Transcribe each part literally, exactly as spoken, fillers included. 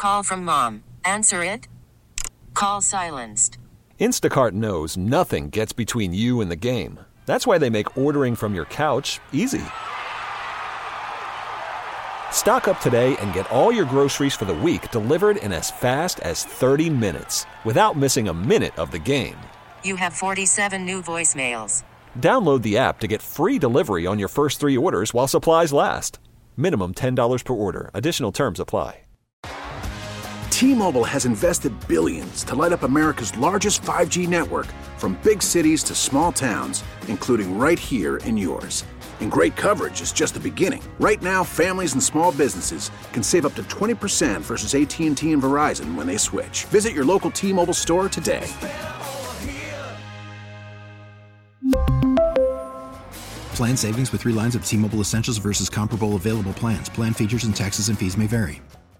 Call from mom. Answer it. Call silenced. Instacart knows nothing gets between you and the game. That's why they make ordering from your couch easy. Stock up today and get all your groceries for the week delivered in as fast as thirty minutes without missing a minute of the game. You have forty-seven new voicemails. Download the app to get free delivery on your first three orders while supplies last. Minimum ten dollars per order. Additional terms apply. T-Mobile has invested billions to light up America's largest five G network, from big cities to small towns, including right here in yours. And great coverage is just the beginning. Right now, families and small businesses can save up to twenty percent versus A T and T and Verizon when they switch. Visit your local T-Mobile store today. Plan savings with three lines of T-Mobile Essentials versus comparable available plans. Plan features and taxes and fees may vary.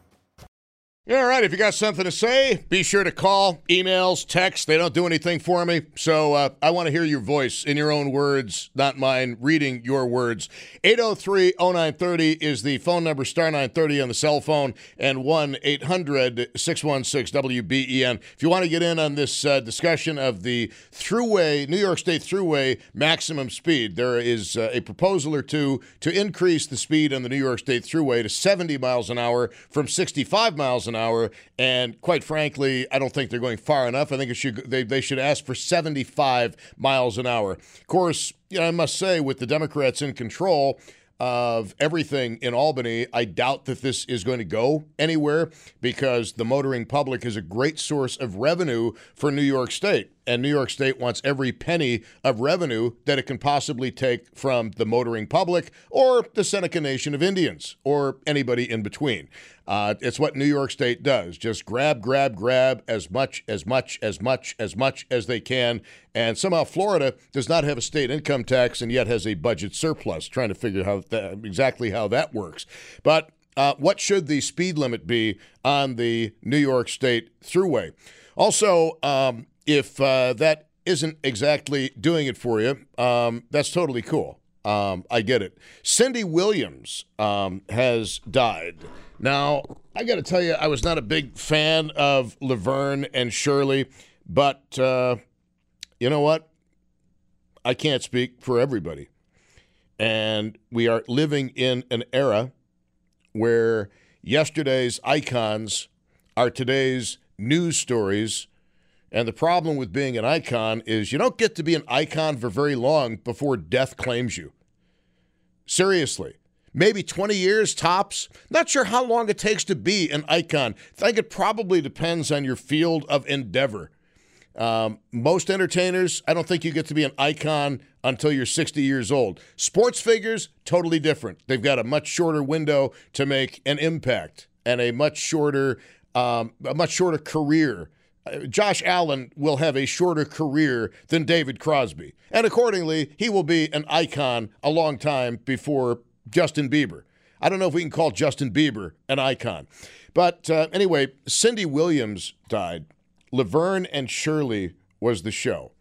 Yeah, all right. If you got something to say, be sure to call, emails, text. They don't do anything for me. So uh, I want to hear your voice in your own words, not mine, reading your words. eight oh three oh nine thirty is the phone number, star nine thirty on the cell phone, and one eight hundred six one six W B E N. If you want to get in on this uh, discussion of the Thruway, New York State Thruway maximum speed, there is uh, a proposal or two to increase the speed on the New York State Thruway to seventy miles an hour from sixty-five miles an hour, and quite frankly, I don't think they're going far enough. I think it should they, they should ask for seventy-five miles an hour. Of course, you know, I must say, with the Democrats in control of everything in Albany, I doubt that this is going to go anywhere, because the motoring public is a great source of revenue for New York State. And New York State wants every penny of revenue that it can possibly take from the motoring public or the Seneca Nation of Indians or anybody in between. Uh, it's what New York State does. Just grab, grab, grab as much, as much, as much, as much as they can. And somehow Florida does not have a state income tax and yet has a budget surplus. Trying to figure out that, exactly how that works. But uh, what should the speed limit be on the New York State Thruway? Also, um, if uh, that isn't exactly doing it for you, um, that's totally cool. Um, I get it. Cindy Williams um, has died. Now, I got to tell you, I was not a big fan of Laverne and Shirley, but uh, you know what? I can't speak for everybody. And we are living in an era where yesterday's icons are today's news stories. And the problem with being an icon is you don't get to be an icon for very long before death claims you. Seriously. Maybe twenty years tops. Not sure how long it takes to be an icon. I think it probably depends on your field of endeavor. Um, most entertainers, I don't think you get to be an icon until you're sixty years old. Sports figures, totally different. They've got a much shorter window to make an impact and a much shorter, um, a much shorter career. Uh, Josh Allen will have a shorter career than David Crosby, and accordingly, he will be an icon a long time before Justin Bieber. I don't know if we can call Justin Bieber an icon. But uh, anyway, Cindy Williams died. Laverne and Shirley was the show.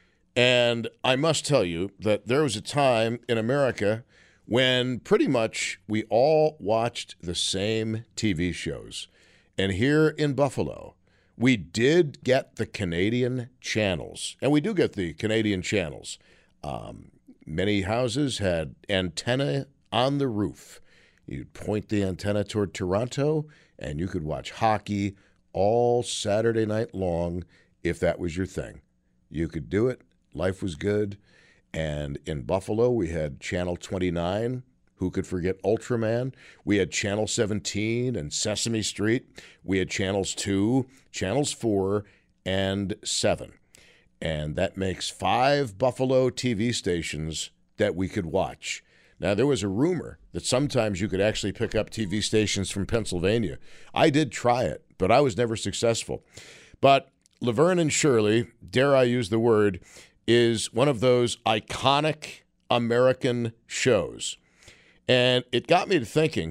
And I must tell you that there was a time in America when pretty much we all watched the same T V shows. And here in Buffalo, we did get the Canadian channels. And we do get the Canadian channels. Um, many houses had antenna on the roof. You'd point the antenna toward Toronto, and you could watch hockey all Saturday night long if that was your thing. You could do it. Life was good. And in Buffalo, we had Channel twenty-nine. Who could forget Ultraman? We had Channel seventeen and Sesame Street. We had Channels two, Channels four, and seven. And that makes five Buffalo T V stations that we could watch. Now, there was a rumor that sometimes you could actually pick up T V stations from Pennsylvania. I did try it, but I was never successful. But Laverne and Shirley, dare I use the word, is one of those iconic American shows. And it got me to thinking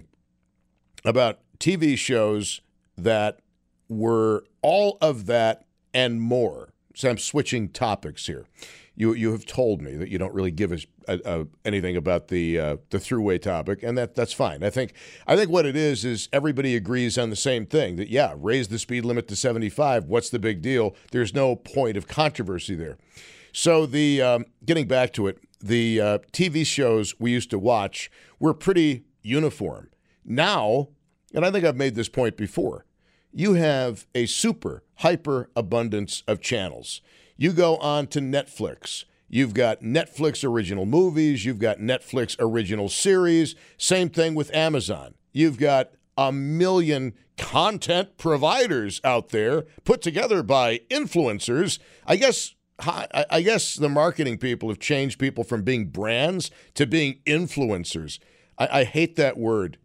about T V shows that were all of that and more. So I'm switching topics here. You you have told me that you don't really give us a, a, anything about the uh, the throughway topic, and that that's fine. I think I think what it is is everybody agrees on the same thing, that yeah, raise the speed limit to seventy-five. What's the big deal? There's no point of controversy there. So the um, getting back to it, the uh, T V shows we used to watch were pretty uniform. Now, and I think I've made this point before, you have a super hyper abundance of channels. You go on to Netflix. You've got Netflix original movies. You've got Netflix original series. Same thing with Amazon. You've got a million content providers out there put together by influencers. I guess I guess the marketing people have changed people from being brands to being influencers. I, I hate that word.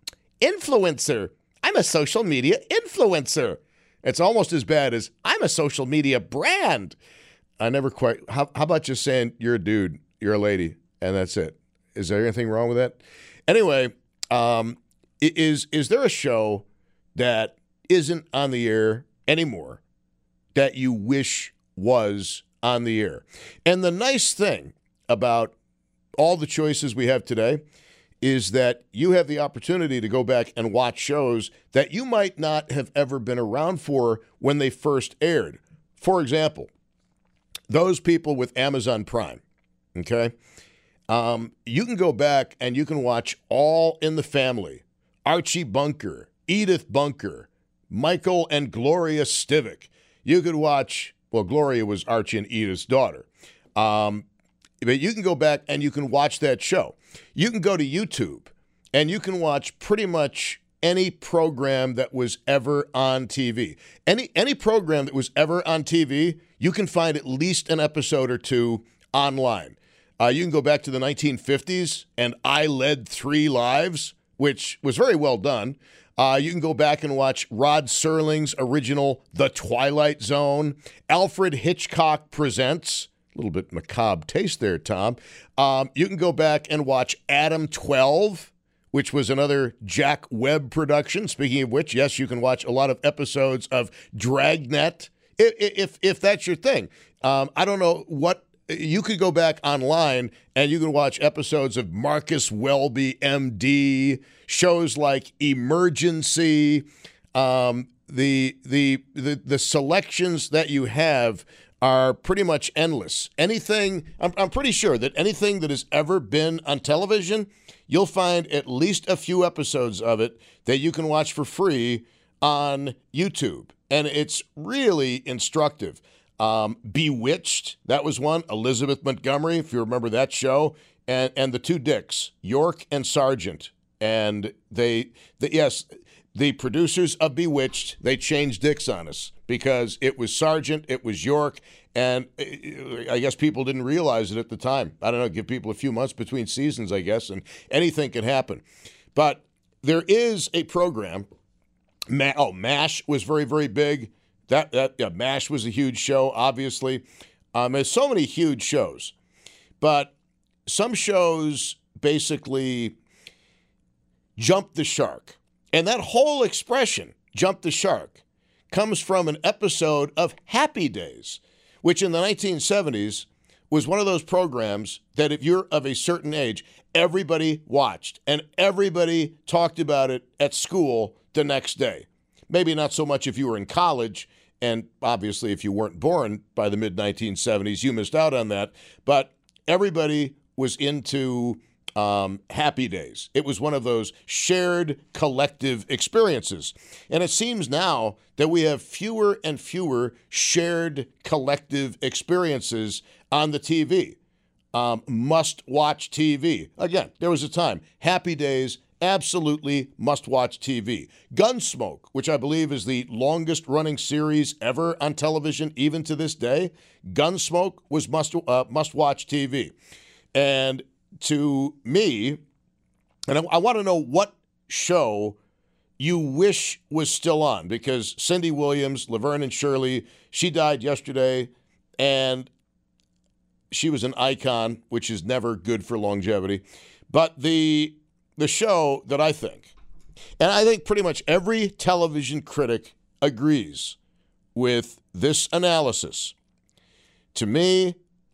Influencer. I'm a social media influencer. It's almost as bad as I'm a social media brand. I never quite, how, how about just saying you're a dude, you're a lady, and that's it? Is there anything wrong with that? Anyway, um, is, is there a show that isn't on the air anymore that you wish was on the air? And the nice thing about all the choices we have today is that you have the opportunity to go back and watch shows that you might not have ever been around for when they first aired. For example, those people with Amazon Prime, okay? Um, you can go back and you can watch All in the Family, Archie Bunker, Edith Bunker, Michael and Gloria Stivic. You could watch, well, Gloria was Archie and Edith's daughter. Um, but you can go back and you can watch that show. You can go to YouTube and you can watch pretty much any program that was ever on T V. Any any program that was ever on T V, you can find at least an episode or two online. Uh, you can go back to the nineteen fifties and I Led Three Lives, which was very well done. Uh, you can go back and watch Rod Serling's original The Twilight Zone. Alfred Hitchcock Presents. A little bit macabre taste there, Tom. Um, you can go back and watch Adam twelve, which was another Jack Webb production. Speaking of which, yes, you can watch a lot of episodes of Dragnet, if if, if that's your thing. Um, I don't know what, you could go back online and you can watch episodes of Marcus Welby, M D, shows like Emergency. Um, the, the the the selections that you have are pretty much endless. Anything, I'm, I'm pretty sure that anything that has ever been on television, you'll find at least a few episodes of it that you can watch for free on YouTube. And it's really instructive. Um, Bewitched, that was one. Elizabeth Montgomery, if you remember that show. And and the two dicks, York and Sargent. And they, the, yes, the producers of Bewitched, they changed dicks on us because it was Sargent, it was York, and I guess people didn't realize it at the time. I don't know, give people a few months between seasons, I guess, and anything can happen. But there is a program, Ma- oh, MASH was very, very big. That, that yeah, MASH was a huge show, obviously. Um, there's so many huge shows. But some shows basically jump the shark. And that whole expression, jump the shark, comes from an episode of Happy Days, which in the nineteen seventies was one of those programs that if you're of a certain age, everybody watched and everybody talked about it at school the next day. Maybe not so much if you were in college, and obviously if you weren't born by the mid nineteen seventies, you missed out on that, but everybody was into Um, Happy Days. It was one of those shared collective experiences. And it seems now that we have fewer and fewer shared collective experiences on the T V. Um, must-watch T V. Again, there was a time. Happy Days, absolutely must-watch T V. Gunsmoke, which I believe is the longest-running series ever on television, even to this day. Gunsmoke was must, uh, must-watch T V. And to me, and I, I want to know what show you wish was still on, because Cindy Williams, Laverne and Shirley, she died yesterday, and she was an icon, which is never good for longevity. But the the show that I think, and I think pretty much every television critic agrees with this analysis, to me,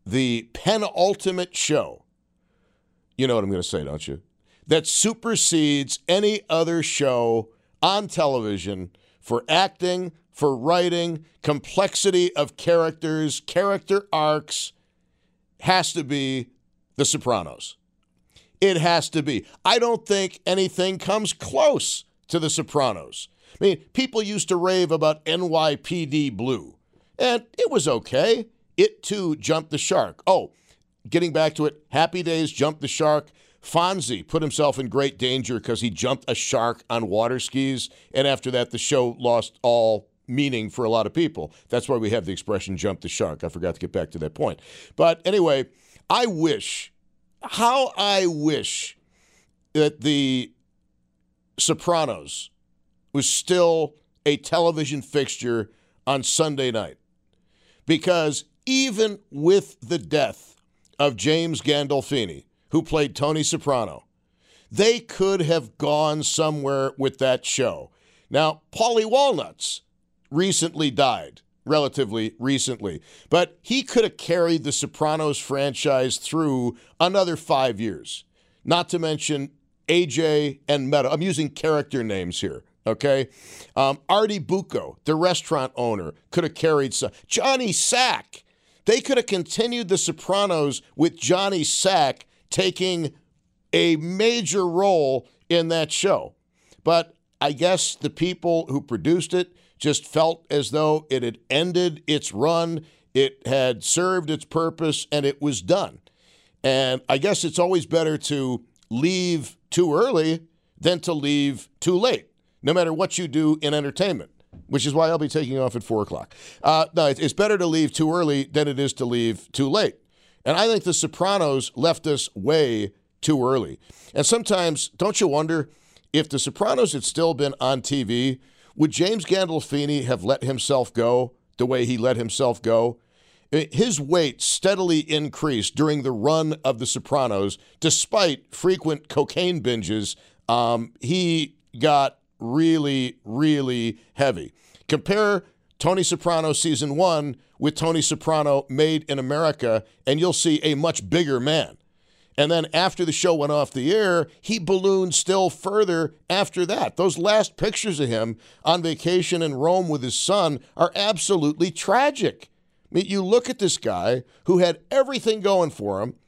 the penultimate show, you know what I'm going to say, don't you? That supersedes any other show on television for acting, for writing, complexity of characters, character arcs, has to be The Sopranos. It has to be. I don't think anything comes close to The Sopranos. I mean, people used to rave about N Y P D Blue, and it was okay. It, too, jumped the shark. Oh, getting back to it, Happy Days jumped the shark. Fonzie put himself in great danger because he jumped a shark on water skis, and after that, the show lost all meaning for a lot of people. That's why we have the expression jump the shark. I forgot to get back to that point. But anyway, I wish, how I wish that The Sopranos was still a television fixture on Sunday night. Because even with the death of James Gandolfini, who played Tony Soprano, they could have gone somewhere with that show. Now, Paulie Walnuts recently died, relatively recently, but he could have carried the Sopranos franchise through another five years. Not to mention A J and Meadow. I'm using character names here, okay? Um, Artie Bucco, the restaurant owner, could have carried some. Johnny Sack. They could have continued the Sopranos with Johnny Sack taking a major role in that show. But I guess the people who produced it just felt as though it had ended its run, it had served its purpose, and it was done. And I guess it's always better to leave too early than to leave too late, no matter what you do in entertainment, which is why I'll be taking off at four o'clock. Uh, no, it's better to leave too early than it is to leave too late. And I think The Sopranos left us way too early. And sometimes, don't you wonder, if The Sopranos had still been on T V, would James Gandolfini have let himself go the way he let himself go? His weight steadily increased during the run of The Sopranos, despite frequent cocaine binges. Um, he got really, really heavy. Compare Tony Soprano season one with Tony Soprano Made in America, and you'll see a much bigger man. And then after the show went off the air, he ballooned still further after that. Those last pictures of him on vacation in Rome with his son are absolutely tragic. I mean, you look at this guy who had everything going for him,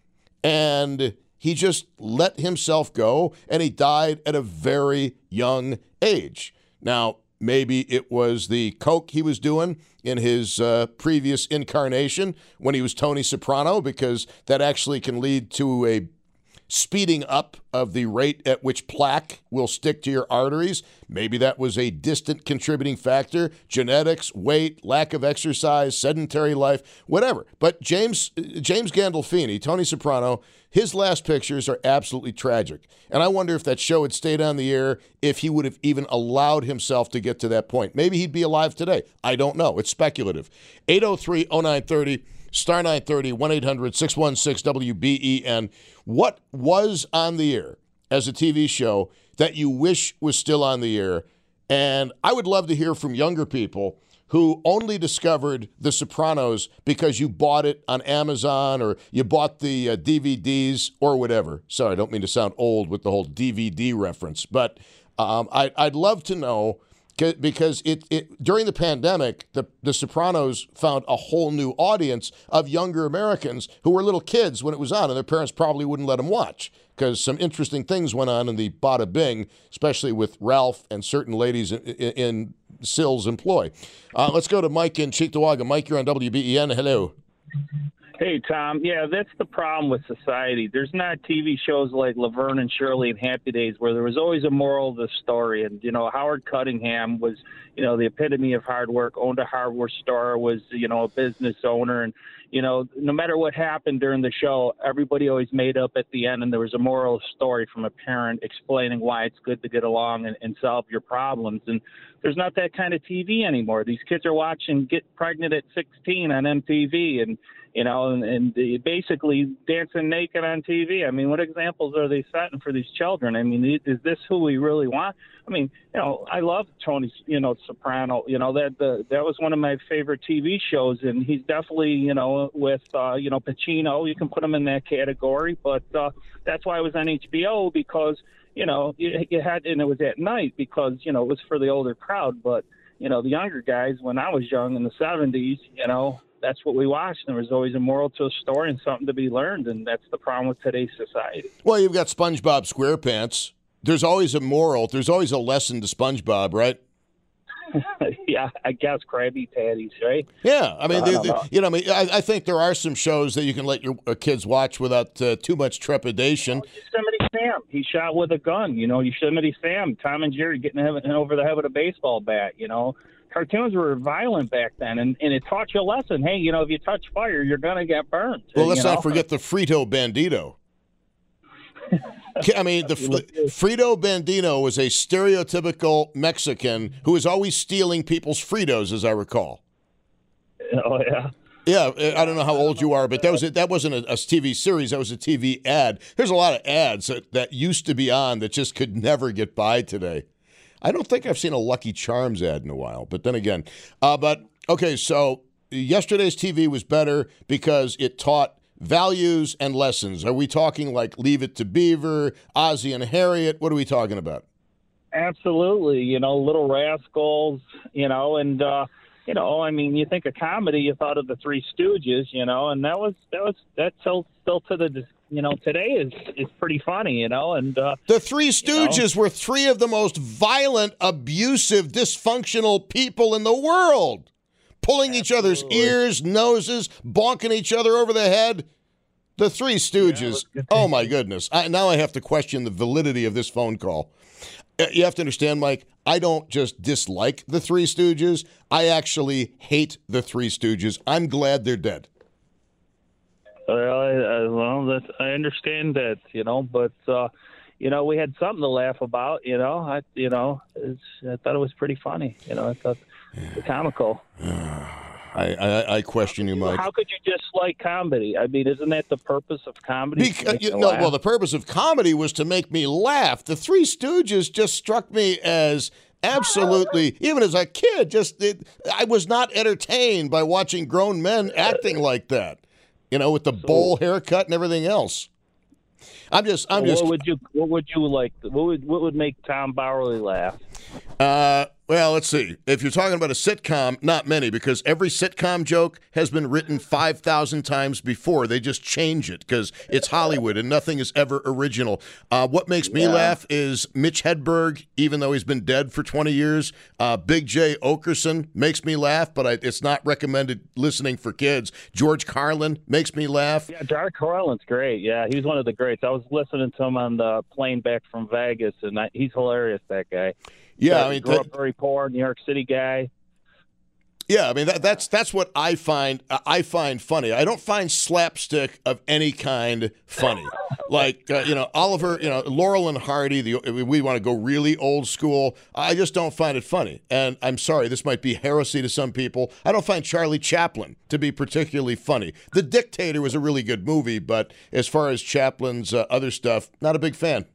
and he just let himself go, and he died at a very young age. Now, maybe it was the coke he was doing in his uh, previous incarnation when he was Tony Soprano, because that actually can lead to a speeding up of the rate at which plaque will stick to your arteries. Maybe that was a distant contributing factor. Genetics, weight, lack of exercise, sedentary life, whatever. But James James Gandolfini, Tony Soprano, his last pictures are absolutely tragic. And I wonder if that show had stayed on the air, if he would have even allowed himself to get to that point. Maybe he'd be alive today. I don't know. It's speculative. eight oh three oh nine thirty, star nine thirty, one eight hundred six one six W B E N. What was on the air as a T V show that you wish was still on the air? And I would love to hear from younger people who only discovered The Sopranos because you bought it on Amazon or you bought the uh, D V Ds or whatever. Sorry, I don't mean to sound old with the whole D V D reference, but um, I, I'd love to know, because it, it during the pandemic, the, the Sopranos found a whole new audience of younger Americans who were little kids when it was on, and their parents probably wouldn't let them watch because some interesting things went on in the bada bing, especially with Ralph and certain ladies in, in, in Sill's employ. Uh, let's go to Mike in Cheektowaga. Mike, you're on W B E N. Hello. Hey, Tom. Yeah, that's the problem with society. There's not T V shows like Laverne and Shirley and Happy Days where there was always a moral to the story. And, you know, Howard Cunningham was, you know, the epitome of hard work, owned a hardware store, was, you know, a business owner. And, you know, no matter what happened during the show, everybody always made up at the end, and there was a moral story from a parent explaining why it's good to get along and, and solve your problems. And there's not that kind of T V anymore. These kids are watching Get Pregnant at sixteen on M T V and, you know, and, and basically dancing naked on T V. I mean, what examples are they setting for these children? I mean, is this who we really want? I mean, you know, I love Tony, you know, Soprano. You know, that the, that was one of my favorite T V shows, and he's definitely, you know, with, with uh, you know, Pacino. You can put him in that category, but uh, that's why it was on H B O because, you know, you, you had, and it was at night because, you know, it was for the older crowd. But, you know, the younger guys, when I was young in the seventies, you know, that's what we watched. There was always a moral to a story and something to be learned, and that's the problem with today's society. Well, you've got SpongeBob SquarePants. There's always a moral. There's always a lesson to SpongeBob, right? Yeah, I guess Krabby Patties, right? Yeah, I mean, I they, don't they, know. you know, I mean, I, I think there are some shows that you can let your uh, kids watch without uh, too much trepidation. Yosemite Sam, he shot with a gun. You know, Yosemite Sam, Tom and Jerry getting him over the head with a baseball bat. You know, cartoons were violent back then, and, and it taught you a lesson. Hey, you know, if you touch fire, you're gonna get burned. Well, let's you know? not forget the Frito Bandito. I mean, the Frito Bandito was a stereotypical Mexican who was always stealing people's Fritos, as I recall. Oh yeah. Yeah, I don't know how old you are, but that was that wasn't a, a T V series. That was a T V ad. There's a lot of ads that, that used to be on that just could never get by today. I don't think I've seen a Lucky Charms ad in a while, but then again. Uh, but, okay, so yesterday's T V was better because it taught values and lessons. Are we talking like Leave It to Beaver, Ozzie and Harriet? What are we talking about? Absolutely. You know, Little Rascals, you know, and, uh, you know, I mean, you think of comedy, you thought of the Three Stooges, you know, and that was, that was, that's still, still to the, you know, today is, is pretty funny, you know, and, uh, the Three Stooges you know, were three of the most violent, abusive, dysfunctional people in the world. Pulling each other's ears, noses, bonking each other over the head. The Three Stooges. Yeah, oh, my goodness. I, now I have to question the validity of this phone call. Uh, you have to understand, Mike, I don't just dislike the Three Stooges. I actually hate the Three Stooges. I'm glad they're dead. Well, I, well that's, I understand that, you know, but, uh, you know, we had something to laugh about, you know. I, you know, it's, I thought it was pretty funny, you know. I thought it was comical. I, I, I question you, Mike. How could you dislike comedy? I mean, isn't that the purpose of comedy? Because, you no, well, the purpose of comedy was to make me laugh. The Three Stooges just struck me as absolutely, even as a kid, just it, I was not entertained by watching grown men acting like that. You know, with the bowl haircut and everything else. I'm just, I'm what just. What would you, what would you like? What would, what would make Tom Bowerly laugh? Uh, well, let's see. If you're talking about a sitcom, not many, because every sitcom joke has been written five thousand times before. They just change it because it's Hollywood and nothing is ever original. Uh, what makes me Yeah. laugh is Mitch Hedberg, even though he's been dead for twenty years. Uh, Big J. Okerson makes me laugh, but I, it's not recommended listening for kids. George Carlin makes me laugh. Yeah, George Carlin's great. Yeah, he's one of the greats. I was listening to him on the plane back from Vegas, and I, he's hilarious, that guy. Yeah, Uh, I mean, grew that- up very poor, New York City guy. Yeah, I mean that, that's that's what I find I find funny. I don't find slapstick of any kind funny. Like uh, you know Oliver, you know Laurel and Hardy. The, we want to go really old school. I just don't find it funny. And I'm sorry, this might be heresy to some people. I don't find Charlie Chaplin to be particularly funny. The Dictator was a really good movie, but as far as Chaplin's uh, other stuff, not a big fan.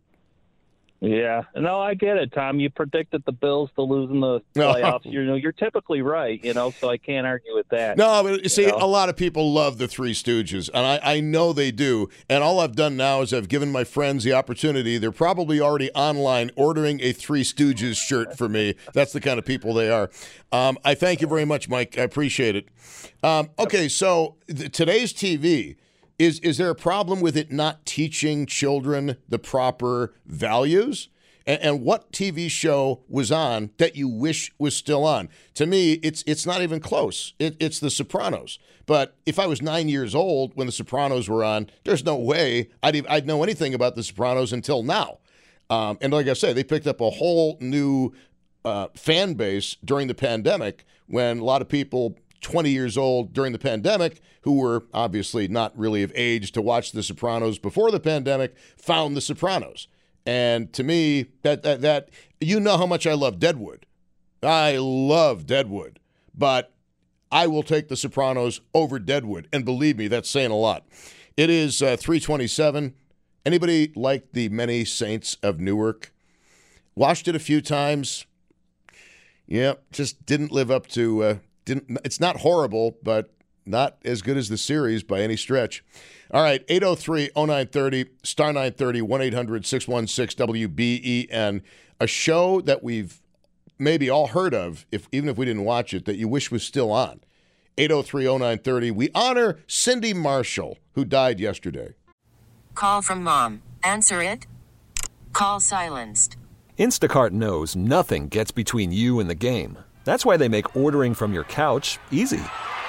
Yeah, no, I get it, Tom. You predicted the Bills to lose in the No. playoffs. You know, you're typically right. You know, so I can't argue with that. No, but you see, know? a lot of people love the Three Stooges, and I, I know they do. And all I've done now is I've given my friends the opportunity. They're probably already online ordering a Three Stooges shirt for me. That's the kind of people they are. Um, I thank you very much, Mike. I appreciate it. Um, okay, so th- today's T V. Is is there a problem with it not teaching children the proper values? And, and what T V show was on that you wish was still on? To me, it's it's not even close. It, it's The Sopranos. But if I was nine years old when The Sopranos were on, there's no way I'd ev- I'd know anything about The Sopranos until now. Um, and like I say, they picked up a whole new uh, fan base during the pandemic when a lot of people twenty years old during the pandemic who were obviously not really of age to watch The Sopranos before the pandemic found The Sopranos. And to me, that that, that you know how much I love Deadwood. I love Deadwood, but I will take The Sopranos over Deadwood. And believe me, that's saying a lot. It is uh, three twenty-seven. Anybody like The Many Saints of Newark? Watched it a few times. Yeah, just didn't live up to... Uh, Didn't, it's not horrible, but not as good as the series by any stretch. All right, eight oh three oh nine thirty, star nine thirty, one eight hundred six one six W B E N, a show that we've maybe all heard of, if even if we didn't watch it, that you wish was still on. eight oh three oh nine thirty. We honor Cindy Marshall, who died yesterday. Call from mom. Answer it. Call silenced. Instacart knows nothing gets between you and the game. That's why they make ordering from your couch easy.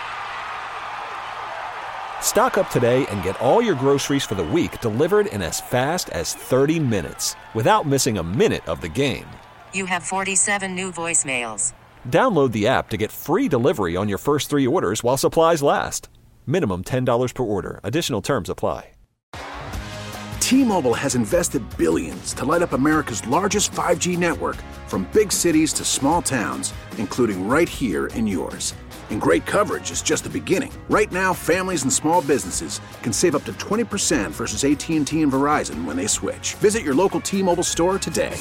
Stock up today and get all your groceries for the week delivered in as fast as thirty minutes without missing a minute of the game. You have forty-seven new voicemails. Download the app to get free delivery on your first three orders while supplies last. Minimum ten dollars per order. Additional terms apply. T-Mobile has invested billions to light up America's largest five G network, from big cities to small towns, including right here in yours. And great coverage is just the beginning. Right now, families and small businesses can save up to twenty percent versus A T and T and Verizon when they switch. Visit your local T-Mobile store today.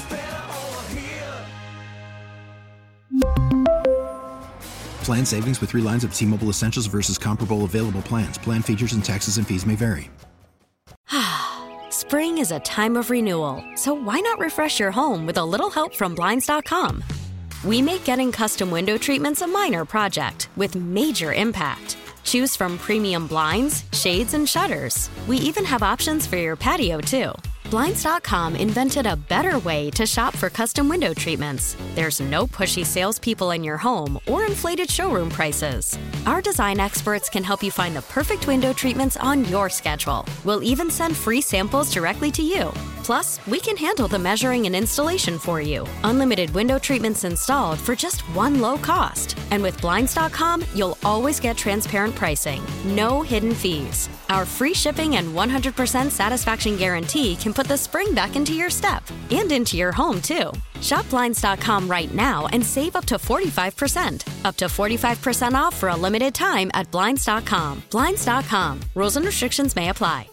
Plan savings with three lines of T-Mobile Essentials versus comparable available plans. Plan features and taxes and fees may vary. Spring is a time of renewal, so why not refresh your home with a little help from Blinds dot com? We make getting custom window treatments a minor project with major impact. Choose from premium blinds, shades, and shutters. We even have options for your patio, too. Blinds dot com invented a better way to shop for custom window treatments. There's no pushy salespeople in your home or inflated showroom prices. Our design experts can help you find the perfect window treatments on your schedule. We'll even send free samples directly to you. Plus, we can handle the measuring and installation for you. Unlimited window treatments installed for just one low cost. And with Blinds dot com, you'll always get transparent pricing. No hidden fees. Our free shipping and one hundred percent satisfaction guarantee can put the spring back into your step and into your home, too. Shop Blinds dot com right now and save up to forty-five percent. Up to forty-five percent off for a limited time at Blinds dot com. Blinds dot com. Rules and restrictions may apply.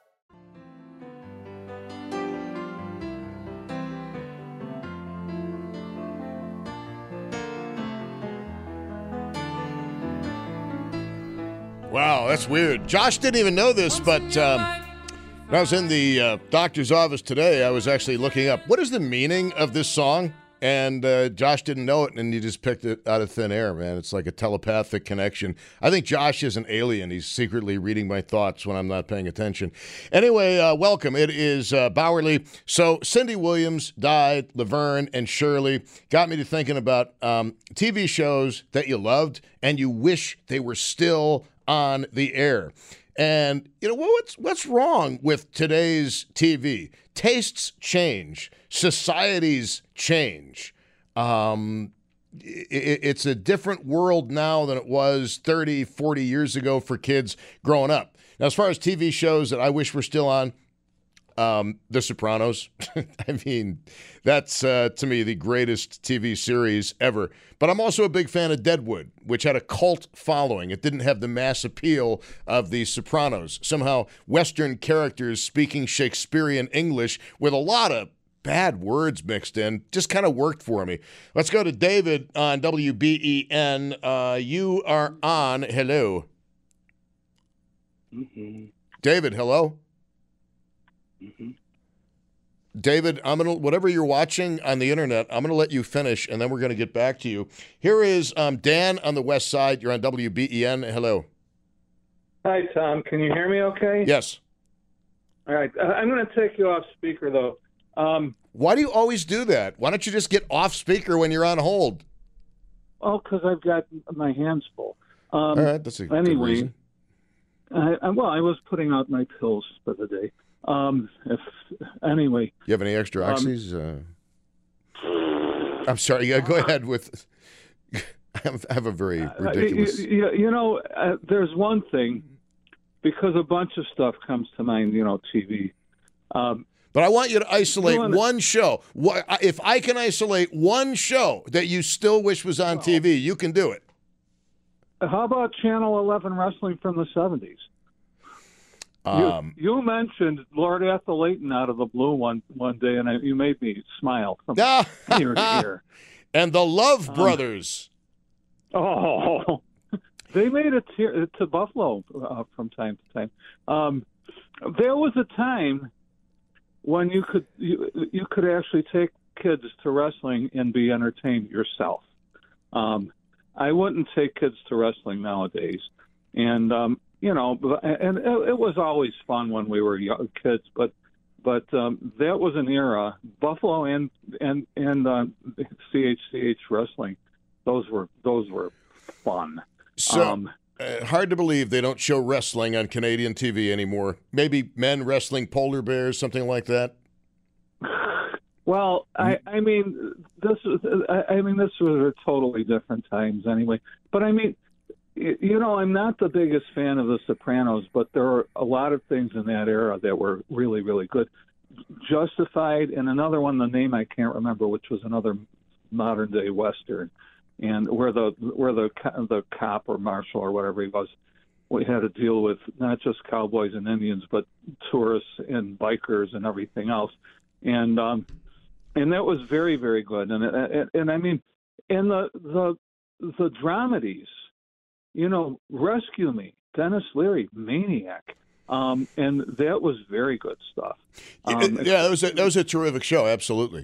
Wow, that's weird. Josh didn't even know this, but um, when I was in the uh, doctor's office today, I was actually looking up, what is the meaning of this song? And uh, Josh didn't know it, and he just picked it out of thin air, man. It's like a telepathic connection. I think Josh is an alien. He's secretly reading my thoughts when I'm not paying attention. Anyway, uh, welcome. It is uh, Bowerly. So Cindy Williams died, Laverne and Shirley. Got me to thinking about um, T V shows that you loved and you wish they were still on the air. And, you know, what's what's wrong with today's T V? Tastes change. Societies change. Um, it, it's a different world now than it was thirty, forty years ago for kids growing up. Now, as far as T V shows that I wish were still on, Um, The Sopranos. I mean, that's, uh, to me, the greatest T V series ever. But I'm also a big fan of Deadwood, which had a cult following. It didn't have the mass appeal of The Sopranos. Somehow, Western characters speaking Shakespearean English with a lot of bad words mixed in just kind of worked for me. Let's go to David on W B E N. Uh, you are on. Hello. Mm-hmm. David, hello. Mm-hmm. David, I'm gonna whatever you're watching on the internet, I'm gonna let you finish, and then we're gonna get back to you. Here is um, Dan on the West Side. You're on W B E N. Hello. Hi, Tom. Can you hear me? Okay. Yes. All right. Uh, I'm gonna take you off speaker though. Um, Why do you always do that? Why don't you just get off speaker when you're on hold? Oh, because I've got my hands full. Um, All right. That's a anyway, good reason. I, I, well, I was putting out my pills for the day. Um, if anyway, You have any extra oxys? Um, uh, I'm sorry. Yeah, go ahead with. I have a very ridiculous. Uh, you, you know, uh, there's one thing, because a bunch of stuff comes to mind. You know, T V. Um, but I want you to isolate you wanna, one show. If I can isolate one show that you still wish was on well, T V, you can do it. How about Channel eleven wrestling from the seventies? Um, you, you mentioned Lord Ethel Layton out of the blue one one day, and I, you made me smile from ear to ear. And the Love Brothers. Um, oh, They made it to, to Buffalo uh, from time to time. Um, there was a time when you could you, you could actually take kids to wrestling and be entertained yourself. Um, I wouldn't take kids to wrestling nowadays, and um, you know, and it, it was always fun when we were young kids, but but um, that was an era. Buffalo and and and uh, C H C H wrestling, those were those were fun. So um, uh, hard to believe they don't show wrestling on Canadian T V anymore. Maybe men wrestling polar bears, something like that. Well, I, I mean, this was, I, I mean, this was totally different times anyway. But I mean, you know, I'm not the biggest fan of The Sopranos, but there are a lot of things in that era that were really, really good. Justified, and another one, the name I can't remember, which was another modern day Western. And where the where the the cop or marshal or whatever he was, we had to deal with not just cowboys and Indians, but tourists and bikers and everything else, and um, and that was very, very good. And and, and I mean, and the the the dramedies, you know, Rescue Me, Dennis Leary, Maniac, um, and that was very good stuff. Um, yeah, that was a, that was a terrific show, absolutely.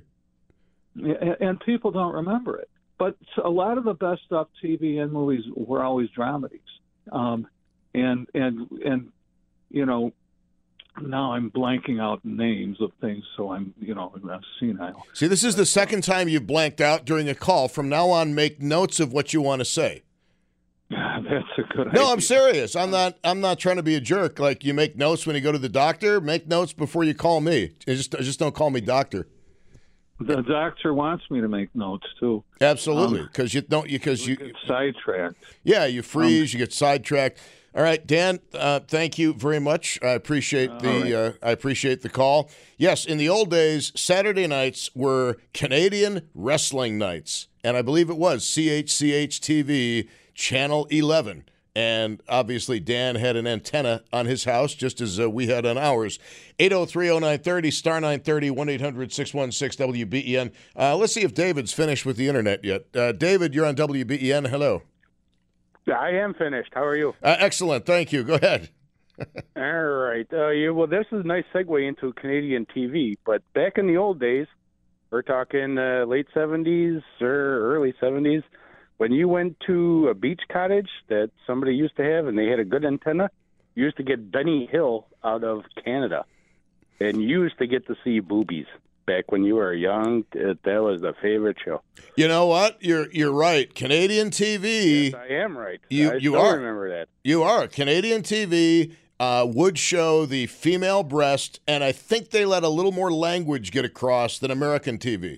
And people don't remember it. But a lot of the best stuff, T V and movies, were always dramedies. Um, and, and, and, you know, now I'm blanking out names of things, so I'm, you know, I'm senile. See, this is the second time you've blanked out during a call. From now on, make notes of what you want to say. That's a good no, idea. I'm serious. I'm not I'm not trying to be a jerk. Like, you make notes when you go to the doctor. Make notes before you call me. Just, just don't call me doctor. The doctor wants me to make notes too. Absolutely, because um, you don't because you, you get sidetracked. Yeah, you freeze, um, you get sidetracked. All right, Dan, uh, thank you very much. I appreciate the right. uh, I appreciate the call. Yes, in the old days, Saturday nights were Canadian wrestling nights, and I believe it was C H C H T V Channel eleven. And obviously, Dan had an antenna on his house, just as uh, we had on ours. eight oh three oh nine thirty, star nine thirty, one eight hundred six one six W B E N. Uh, let's see if David's finished with the internet yet. Uh, David, you're on W B E N. Hello. I am finished. How are you? Uh, excellent. Thank you. Go ahead. All right. Uh, you, well, this is a nice segue into Canadian T V. But back in the old days, we're talking uh, late seventies or early seventies, when you went to a beach cottage that somebody used to have and they had a good antenna, you used to get Benny Hill out of Canada. And you used to get to see boobies back when you were young. That was the favorite show. You know what? You're you're right. Canadian T V. Yes, I am right. You, I you still are. remember that. You are. Canadian T V uh, would show the female breast, and I think they let a little more language get across than American T V.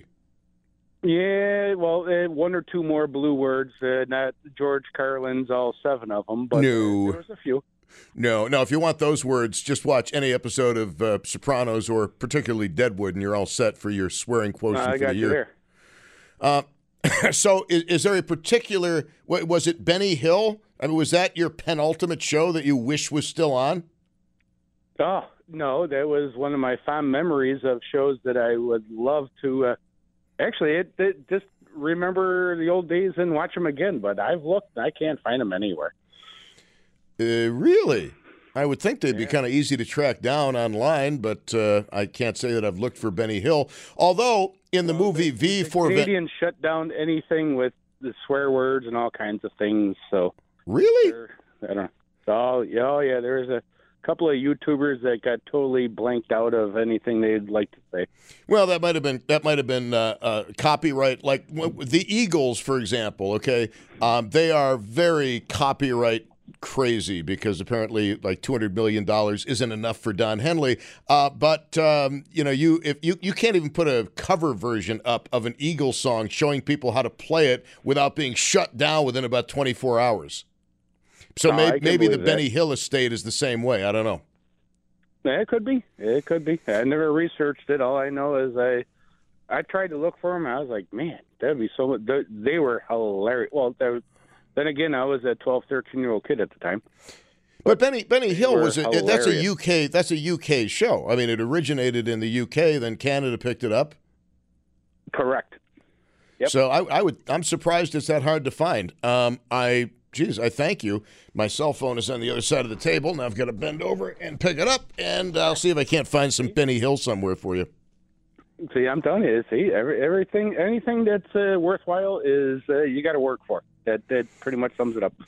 Yeah, well, uh, one or two more blue words, uh, not George Carlin's all seven of them, but no. uh, there was a few. No, no, if you want those words, just watch any episode of uh, Sopranos or particularly Deadwood, and you're all set for your swearing quotient uh, I for got the you year. there. Uh, so is, is there a particular, was it Benny Hill? I mean, was that your penultimate show that you wish was still on? Oh, no, that was one of my fond memories of shows that I would love to uh, Actually, it, it just remember the old days and watch them again. But I've looked, I can't find them anywhere. Uh, really? I would think they'd be kind of easy to track down online, but uh, I can't say that I've looked for Benny Hill. Although in the well, movie the, V the for Canadians Ven- shut down anything with the swear words and all kinds of things. So really, I don't know. Oh, yeah, oh, yeah. There's a couple of YouTubers that got totally blanked out of anything they'd like to say. Well, that might have been that might have been uh, uh, copyright. Like the Eagles, for example. Okay, um, they are very copyright crazy because apparently like two hundred million dollars isn't enough for Don Henley. Uh, but um, you know, you if you you can't even put a cover version up of an Eagles song showing people how to play it without being shut down within about twenty-four hours. So oh, maybe, maybe the that. Benny Hill estate is the same way. I don't know. Yeah, it could be. It could be. I never researched it. All I know is I I tried to look for them. I was like, man, that'd be so much. They were hilarious. Well, was, then again, I was a twelve, thirteen-year-old kid at the time. But Benny Benny Hill was a, hilarious. that's a U K that's a U K show. I mean, it originated in the U K, then Canada picked it up. Correct. Yep. So I, I would I'm surprised it's that hard to find. Um, I geez, I thank you. My cell phone is on the other side of the table. Now I've got to bend over and pick it up, and I'll see if I can't find some Benny Hill somewhere for you. See, I'm telling you, see, every, everything, anything that's uh, worthwhile is uh, you got to work for. That that pretty much sums it up.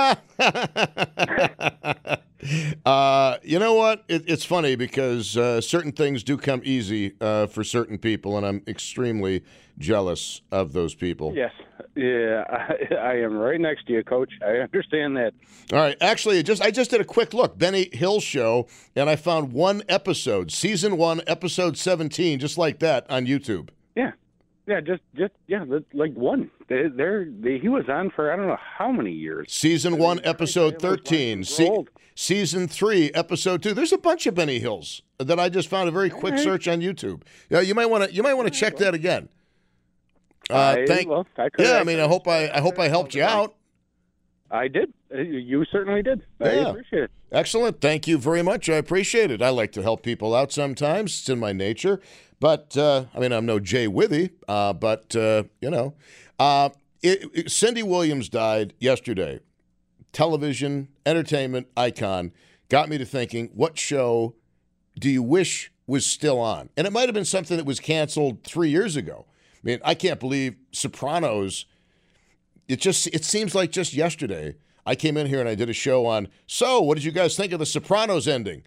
uh, you know what? It, it's funny because uh, certain things do come easy uh, for certain people, and I'm extremely jealous of those people. Yes. Yeah, I, I am right next to you, Coach. I understand that. All right. Actually, just I just did a quick look, Benny Hill Show, and I found one episode, season one, episode seventeen, just like that on YouTube. Yeah. Yeah, just, just yeah, like one. They, they're, they, he was on for I don't know how many years. Season one, episode thirteen. Se- season three, episode two. There's a bunch of Benny Hills that I just found a very quick right. search on YouTube. Yeah, you might want to you might want to check that again. Uh, I, thank, well, I could, yeah, I I mean, could, I hope I I hope I helped you out. I did. You certainly did. I yeah. appreciate it. Excellent. Thank you very much. I appreciate it. I like to help people out sometimes. It's in my nature. But, uh, I mean, I'm no Jay Withy, uh, but, uh, you know. Uh, it, it, Cindy Williams died yesterday. Television, entertainment icon. Got me to thinking, what show do you wish was still on? And it might have been something that was canceled three years ago. I mean, I can't believe Sopranos. It just it seems like just yesterday I came in here and I did a show on, so what did you guys think of the Sopranos ending?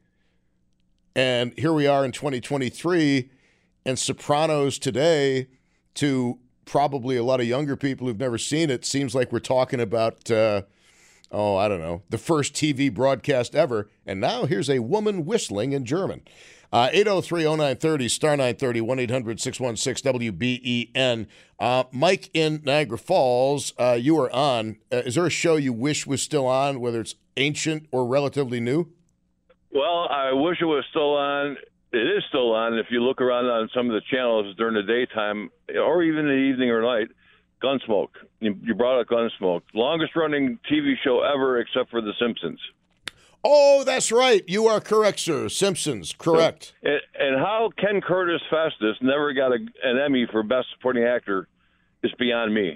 And here we are in twenty twenty-three, and Sopranos today, to probably a lot of younger people who've never seen it, seems like we're talking about, uh, oh, I don't know, the first T V broadcast ever. And now here's a woman whistling in German. Uh, eight oh three oh nine thirty, star nine thirty, one eight hundred six one six W B E N. Uh, Mike in Niagara Falls, uh, you are on. Uh, is there a show you wish was still on, whether it's ancient or relatively new? Well, I wish it was still on. It is still on. If you look around on some of the channels during the daytime, or even the evening or night, Gunsmoke. You, you brought up Gunsmoke. Longest running T V show ever except for The Simpsons. Oh, that's right. You are correct, sir. Simpsons, correct. And, and how Ken Curtis Festus never got a, an Emmy for Best Supporting Actor is beyond me.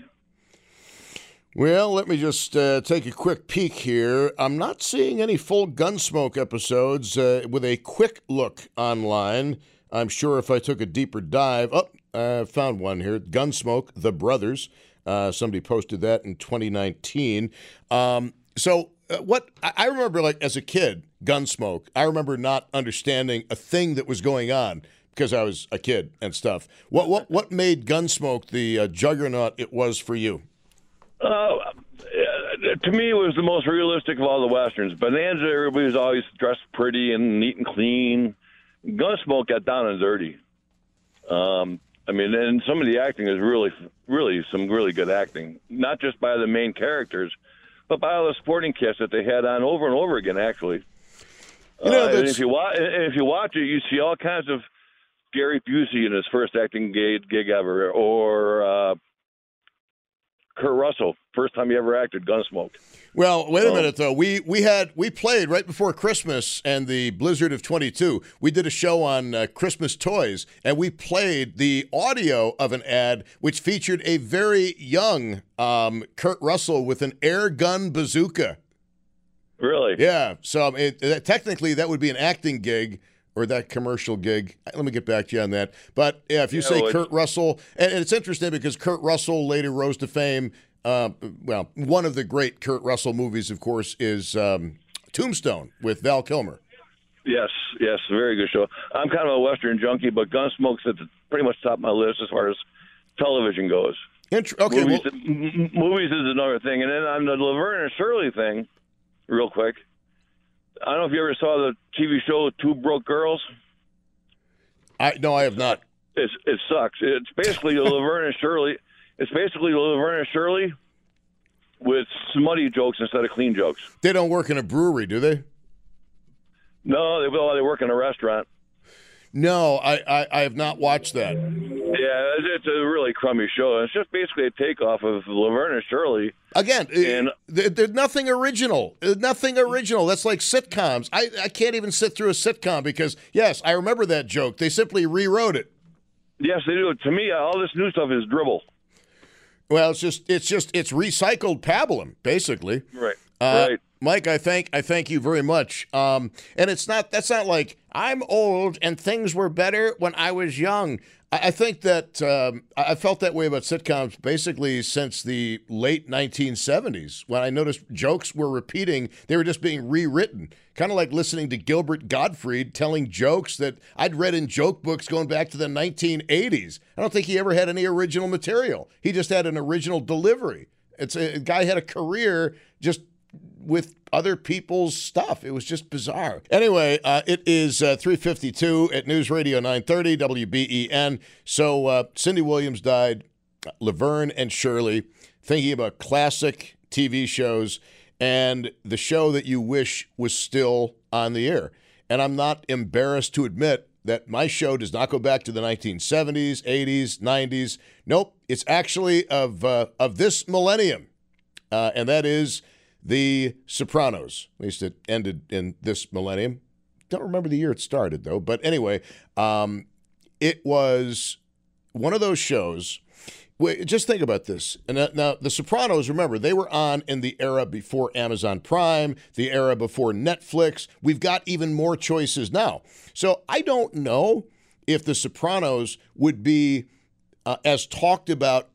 Well, let me just uh, take a quick peek here. I'm not seeing any full Gunsmoke episodes uh, with a quick look online. I'm sure if I took a deeper dive, oh, I found one here. Gunsmoke, The Brothers. Uh, somebody posted that in twenty nineteen. Um, so uh, what I remember, like as a kid, Gunsmoke, I remember not understanding a thing that was going on because I was a kid and stuff. What what what made Gunsmoke the uh, juggernaut it was for you? Uh, to me, it was the most realistic of all the westerns. Bonanza, everybody was always dressed pretty and neat and clean. Gunsmoke got down and dirty. Um, I mean, and some of the acting is really, really some really good acting. Not just by the main characters, but by all the sporting kits that they had on over and over again. Actually, you know, uh, and if you watch, if you watch it, you see all kinds of Gary Busey in his first acting gig, gig ever, or uh, Kurt Russell, first time he ever acted Gunsmoke. Well, wait a minute though. We we had we played right before Christmas and the blizzard of twenty-two. We did a show on uh, Christmas toys, and we played the audio of an ad which featured a very young um, Kurt Russell with an air gun bazooka. Really? Yeah. So it, it, technically, that would be an acting gig. Or that commercial gig. Let me get back to you on that. But yeah, if you yeah, say well, Kurt Russell, and, and it's interesting because Kurt Russell later rose to fame. Uh, well, one of the great Kurt Russell movies, of course, is um, Tombstone with Val Kilmer. Yes, yes, very good show. I'm kind of a Western junkie, but Gunsmoke's at the, pretty much top of my list as far as television goes. Int- okay, movies, well, m- movies is another thing. And then on the Laverne and Shirley thing, real quick, I don't know if you ever saw the T V show Two Broke Girls. I no, I have not. It's, it sucks. It's basically the Laverne and Shirley. It's basically the Laverne and Shirley with smutty jokes instead of clean jokes. They don't work in a brewery, do they? No, they well, they work in a restaurant. No, I, I, I have not watched that. Yeah, it's a really crummy show. It's just basically a takeoff of Laverne and Shirley. Again, and, there's nothing original. Nothing original. That's like sitcoms. I, I can't even sit through a sitcom because, yes, I remember that joke. They simply rewrote it. Yes, they do. To me, all this new stuff is dribble. Well, it's just it's just it's recycled pablum, basically. Right. Uh, right. Mike, I thank I thank you very much. Um, and it's not that's not like I'm old and things were better when I was young. I, I think that um, I felt that way about sitcoms basically since the late nineteen seventies, when I noticed jokes were repeating. They were just being rewritten, kind of like listening to Gilbert Gottfried telling jokes that I'd read in joke books going back to the nineteen eighties. I don't think he ever had any original material. He just had an original delivery. It's a, a guy had a career just with other people's stuff. It was just bizarre. Anyway, uh, it is uh, three fifty-two at News Radio nine thirty W B E N. So uh, Cindy Williams died, Laverne and Shirley, thinking about classic T V shows and the show that you wish was still on the air. And I'm not embarrassed to admit that my show does not go back to the nineteen seventies, eighties, nineties. Nope, it's actually of uh, of this millennium, uh, and that is The Sopranos. At least it ended in this millennium. Don't remember the year it started, though. But anyway, um, it was one of those shows. Wait, just think about this. And now, now, The Sopranos, remember, they were on in the era before Amazon Prime, the era before Netflix. We've got even more choices now. So I don't know if The Sopranos would be uh, as talked about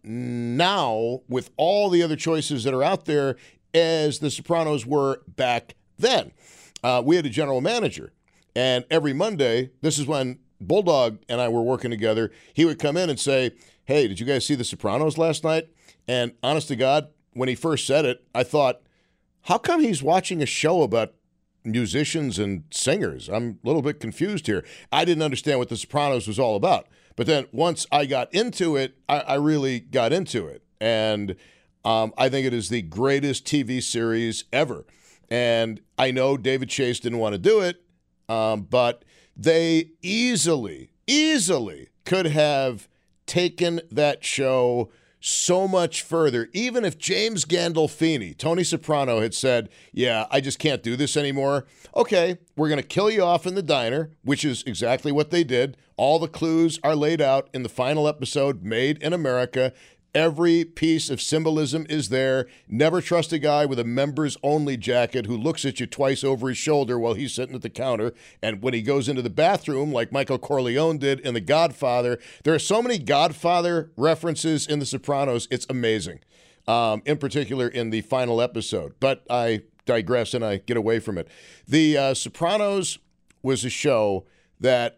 now with all the other choices that are out there as The Sopranos were back then. Uh, we had a general manager, and every Monday, this is when Bulldog and I were working together, he would come in and say, hey, did you guys see The Sopranos last night? And honest to God, when he first said it, I thought, how come he's watching a show about musicians and singers? I'm a little bit confused here. I didn't understand what The Sopranos was all about. But then once I got into it, I, I really got into it. And Um, I think it is the greatest T V series ever. And I know David Chase didn't want to do it, um, but they easily, easily could have taken that show so much further. Even if James Gandolfini, Tony Soprano, had said, yeah, I just can't do this anymore. Okay, we're going to kill you off in the diner, which is exactly what they did. All the clues are laid out in the final episode, Made in America. Every piece of symbolism is there. Never trust a guy with a members-only jacket who looks at you twice over his shoulder while he's sitting at the counter. And when he goes into the bathroom, like Michael Corleone did in The Godfather, there are so many Godfather references in The Sopranos. It's amazing, um, in particular in the final episode. But I digress and I get away from it. The uh, Sopranos was a show that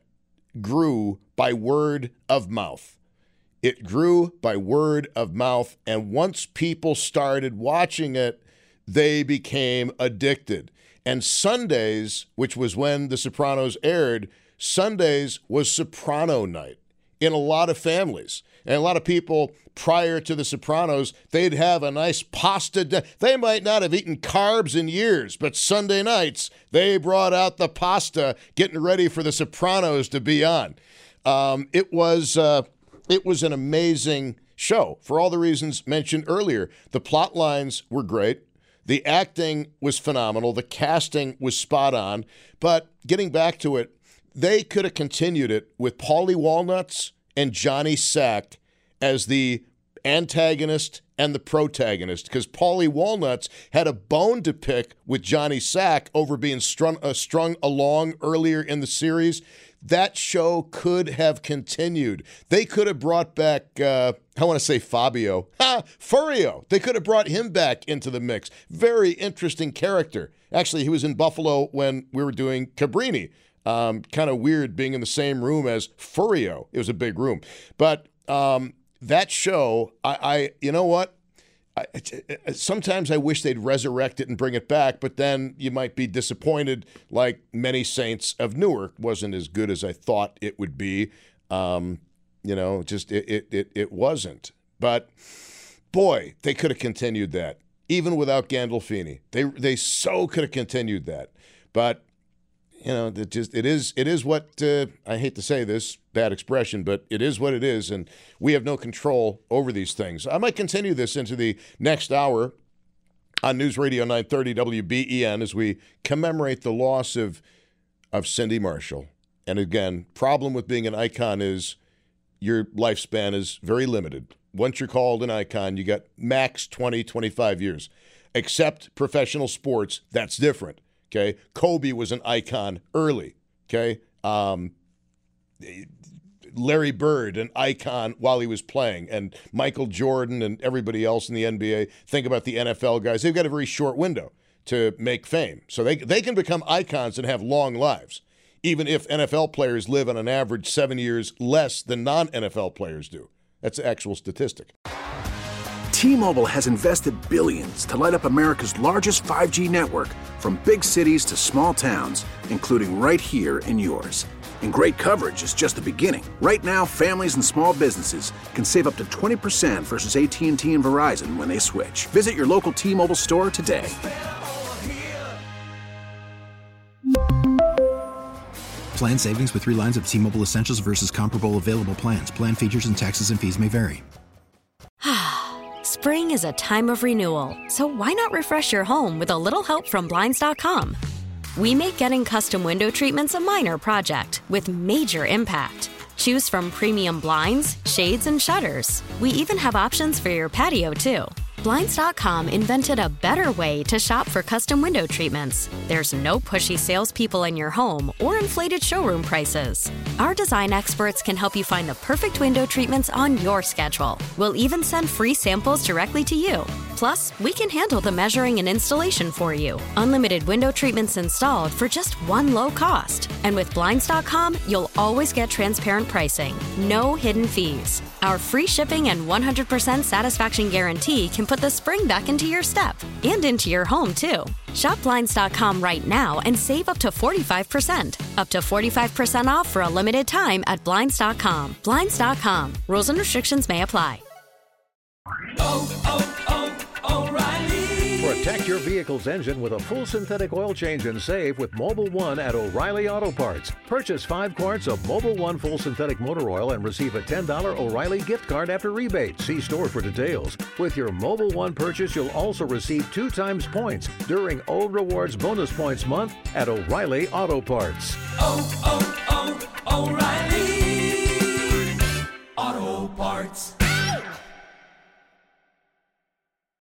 grew by word of mouth. It grew by word of mouth, and once people started watching it, they became addicted. And Sundays, which was when The Sopranos aired, Sundays was Soprano night in a lot of families. And a lot of people prior to The Sopranos, they'd have a nice pasta. Di- they might not have eaten carbs in years, but Sunday nights, they brought out the pasta, getting ready for The Sopranos to be on. Um, it was... Uh, It was an amazing show for all the reasons mentioned earlier. The plot lines were great. The acting was phenomenal. The casting was spot on. But getting back to it, they could have continued it with Paulie Walnuts and Johnny Sack as the antagonist and the protagonist, because Paulie Walnuts had a bone to pick with Johnny Sack over being strung, uh, strung along earlier in the series. That show could have continued. They could have brought back, uh, I want to say Fabio. Ha! Furio. They could have brought him back into the mix. Very interesting character. Actually, he was in Buffalo when we were doing Cabrini. Um, kind of weird being in the same room as Furio. It was a big room. But um, that show, I, I, you know what? I, sometimes I wish they'd resurrect it and bring it back, but then you might be disappointed, like Many Saints of Newark wasn't as good as I thought it would be. Um, you know, just it, it it it wasn't. But boy, they could have continued that even without Gandolfini. They they so could have continued that. But you know, it just it is it is what uh, I hate to say this, bad expression, but it is what it is, and we have no control over these things. I might continue this into the next hour on News Radio nine thirty W B E N as we commemorate the loss of of Cindy Marshall. And again, problem with being an icon is your lifespan is very limited. once you're called an icon, you got max twenty, twenty-five years. Except professional sports, that's different, okay? Kobe was an icon early, okay? Um, Larry Bird, an icon while he was playing, and Michael Jordan and everybody else in the N B A. Think about the N F L guys. They've got a very short window to make fame. So they they can become icons and have long lives, even if N F L players live on an average seven years less than non-N F L players do. That's the actual statistic. T-Mobile has invested billions to light up America's largest five G network, from big cities to small towns, including right here in yours. And great coverage is just the beginning. Right now, families and small businesses can save up to twenty percent versus A T and T and Verizon when they switch. Visit your local T-Mobile store today. Plan savings with three lines of T-Mobile Essentials versus comparable available plans. Plan features and taxes and fees may vary. Spring is a time of renewal, so why not refresh your home with a little help from Blinds dot com? We make getting custom window treatments a minor project with major impact. Choose from premium blinds, shades, and shutters. We even have options for your patio, too. Blinds dot com invented a better way to shop for custom window treatments. There's no pushy salespeople in your home or inflated showroom prices. Our design experts can help you find the perfect window treatments on your schedule. We'll even send free samples directly to you. Plus, we can handle the measuring and installation for you. Unlimited window treatments installed for just one low cost. And with Blinds dot com, you'll always get transparent pricing. No hidden fees. Our free shipping and one hundred percent satisfaction guarantee can put the spring back into your step and into your home, too. Shop Blinds dot com right now and save up to forty-five percent. Up to forty-five percent off for a limited time at Blinds dot com. Blinds dot com. Rules and restrictions may apply. Oh, oh, oh, O'Reilly. Protect your vehicle's engine with a full synthetic oil change and save with Mobil one at O'Reilly Auto Parts. Purchase five quarts of Mobil one full synthetic motor oil and receive a ten dollars O'Reilly gift card after rebate. See store for details. With your Mobil one purchase, you'll also receive two times points during O Rewards Bonus Points Month at O'Reilly Auto Parts. Oh, oh, oh, O'Reilly Auto Parts.